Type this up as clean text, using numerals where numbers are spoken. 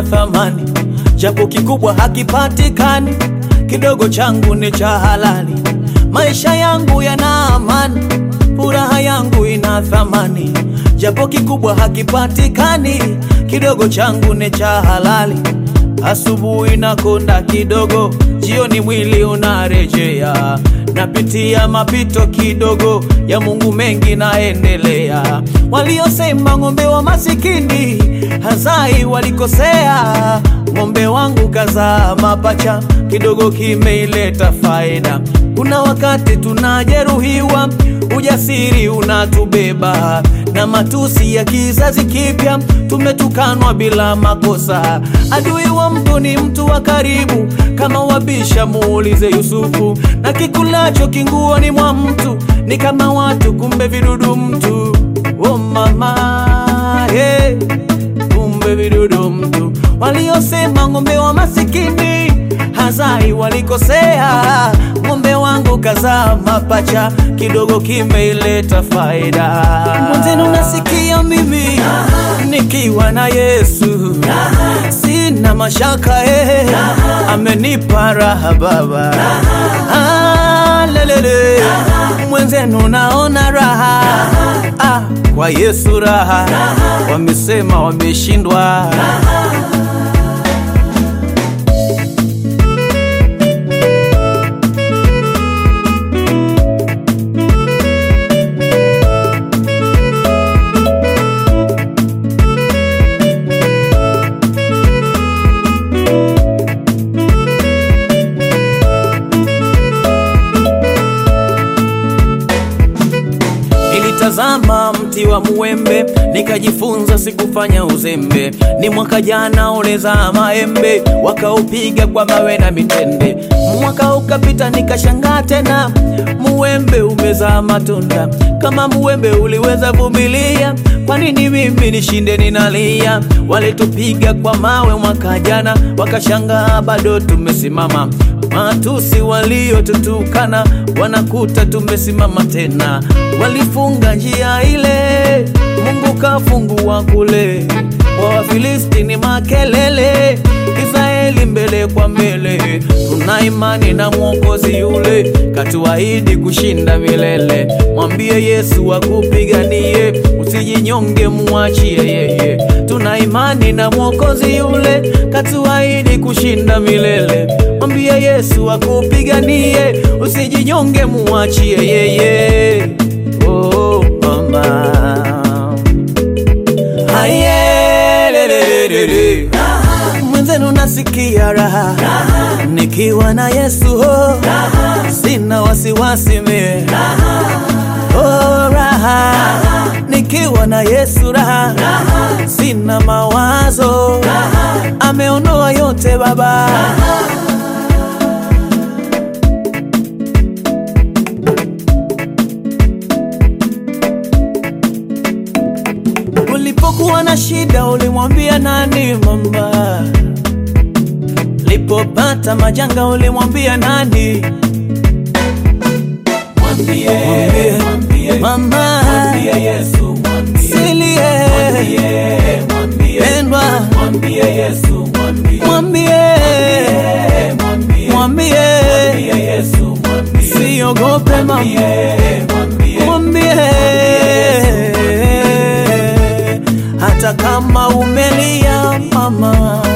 thamani, japo kikubwa hakipatikani, kidogo changu ni cha halali. Maisha yangu yana amani, furaha yangu ina thamani, japo kikubwa hakipatikani, kidogo changu ni cha halali. Asubuhi nakonda kidogo, jioni mwili unarejea, napitia mapito kidogo, ya Mungu mengi naendelea. Waliosema ng'ombe wa masikini hazai walikosea, ng'ombe wangu kazaa mapacha, kidogo kimeileta faida. Kuna wakati tunajeruhiwa, ujasiri unatubeba, na matusi ya kizazi kipya, tumetukanwa bila makosa. Adui wa mtu ni mtu wa karibu, kama wabisha muulize Yusufu. Na kikulacho kinguoni mwa mtu, ni kama watu kumbe vidudu mtu. Oh mama, hey, kumbe vidudu mtu. Waliosema ng'ombe wa masikini hazai walikosea, ng'ombe wangu kazaa mapacha, kidogo kimeileta faida. Mwenzenu nasikia mimi nikiwa na Yesu, sina mashaka, amenipa raha baba. Lelele, mwenzenu naona raha, kwa Yesu raha, wamesema wameshindwa. Tazama mti wa muembe, nikajifunza sikufanya uzembe. Ni mwaka jana uleza maembe, wakaupiga kwa mawe na mitende. Mwaka ukapita nikashangaa tena, muembe umezaa matunda. Kama muembe uliweza vumilia, kwa nini mimi nishinde ninalia? Walitupiga kwa mawe mwaka jana, wakashangaa bado tumesimama. Matusi waliotutukana, wanakuta tumesimama tena. Walifunga njia ile, Mungu kafungua kule. Wafilisti ni makelele, Israeli mbele kwa mbele. Tuna imani na Mwokozi yule, katuahidi kushinda milele. Mwambie Yesu akupiganie, usijinyonge, muachie yeye. Tuna imani na Mwokozi yule, katuahidi kushinda milele. Mwambie Yesu akupiganie, usijinyonge, muachie yeye. Oh mama, ayelelelele, mwenzenu nasikia raha, nikiwa na Yesu, sina wasiwasi mie. Oh raha, nikiwa na Yesu raha, sina mawazo, ameondoa yote baba. Ulipokuwa na shida ulimwambia nani mama? Ulipopata majanga ulimwambia nani? Mwambie mama, mwambie Yesu, mwambie pendwa, mwambie Yesu, mwambie Yesu, siogope mama, mwambie hata kama umelia mama.